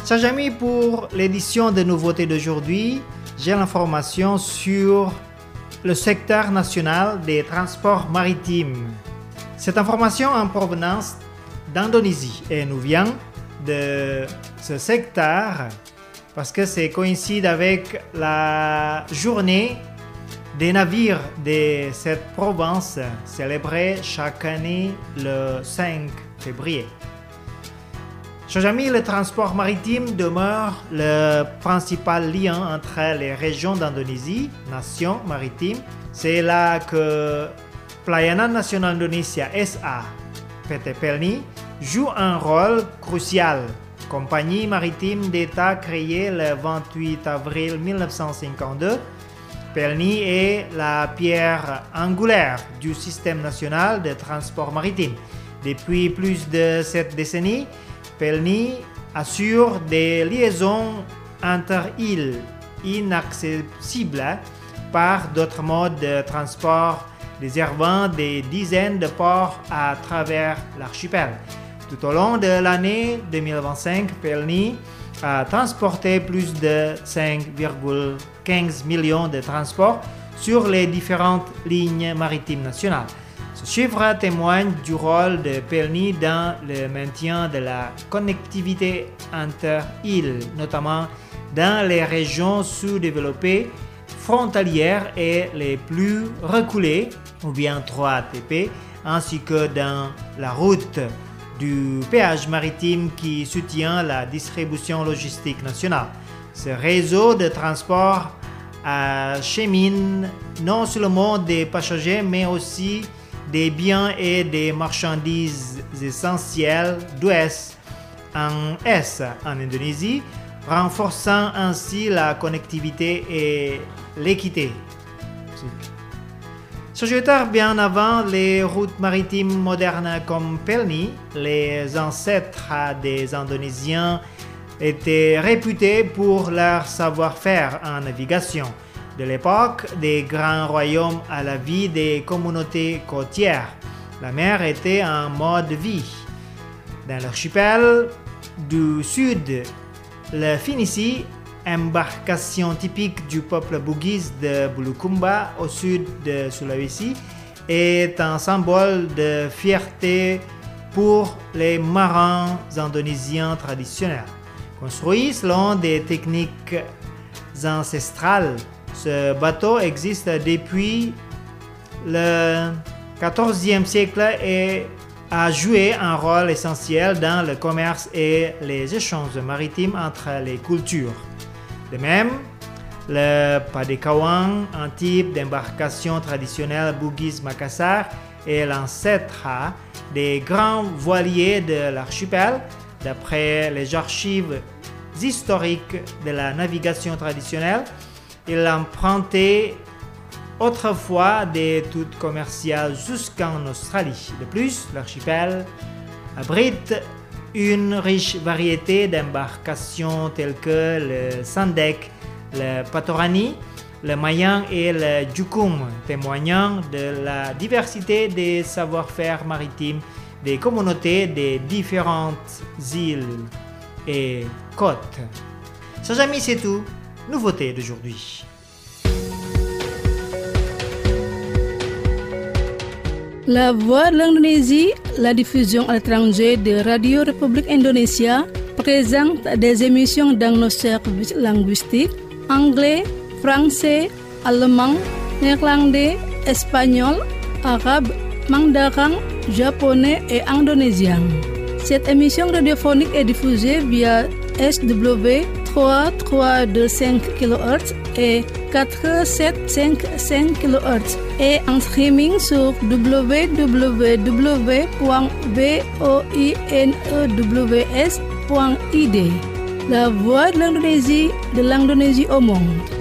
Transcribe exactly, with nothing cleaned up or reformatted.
Chers amis, pour l'édition de nouveautés d'aujourd'hui, j'ai l'information sur le secteur national des transports maritimes. Cette information en provenance d'Indonésie et nous vient de ce secteur parce que c'est coïncide avec la journée des navires de cette province célébrée chaque année le cinq février. Chers amis, le transport maritime demeure le principal lien entre les régions d'Indonésie, nation maritime. C'est là que Pelayanan Nasional Indonesia S A, P T Pelni, joue un rôle crucial. Compagnie maritime d'État créée le vingt-huit avril mille neuf cent cinquante-deux, Pelni est la pierre angulaire du système national de transport maritime. Depuis plus de sept décennies, Pelni assure des liaisons inter-îles inaccessibles par d'autres modes de transport desservant des dizaines de ports à travers l'archipel. Tout au long de l'année deux mille vingt-cinq, Pelni a transporté plus de cinq virgule quinze millions de transports sur les différentes lignes maritimes nationales. Ce chiffre témoigne du rôle de Pelni dans le maintien de la connectivité inter-îles, notamment dans les régions sous-développées, frontalières et les plus reculées, ou bien trois T P, ainsi que dans la route du péage maritime qui soutient la distribution logistique nationale. Ce réseau de transport achemine non seulement des passagers, mais aussi des biens et des marchandises essentielles d'ouest en est en Indonésie, renforçant ainsi la connectivité et l'équité. Sociétaires bien avant les routes maritimes modernes comme Pelni, les ancêtres des Indonésiens étaient réputés pour leur savoir-faire en navigation. De l'époque des grands royaumes à la vie des communautés côtières, la mer était un mode de vie. Dans l'archipel du sud, le Phénicie, embarcation typique du peuple bugis de Bulukumba au sud de Sulawesi, est un symbole de fierté pour les marins indonésiens traditionnels. Construit selon des techniques ancestrales, ce bateau existe depuis le quatorzième siècle et a joué un rôle essentiel dans le commerce et les échanges maritimes entre les cultures. De même, le Padekawang, un type d'embarcation traditionnelle Bugis Makassar, est l'ancêtre des grands voiliers de l'archipel. D'après les archives historiques de la navigation traditionnelle, il empruntait autrefois des routes commerciales jusqu'en Australie. De plus, l'archipel abrite une riche variété d'embarcations telles que le Sandek, le Patorani, le Mayang et le Jukum, témoignant de la diversité des savoir-faire maritimes des communautés des différentes îles et côtes. Chers amis, c'est tout. Nouveauté d'aujourd'hui. La Voix de l'Indonésie, la diffusion à l'étranger de Radio République Indonésia, présente des émissions dans nos services linguistiques anglais, français, allemand, néerlandais, espagnol, arabe, mandarin, japonais et indonésien. Cette émission radiophonique est diffusée via S W trois trois deux cinq kilohertz et quatre sept cinq cinq kilohertz et en streaming sur w w w point voinews point i d. La Voix de l'Indonésie, de l'Indonésie au monde.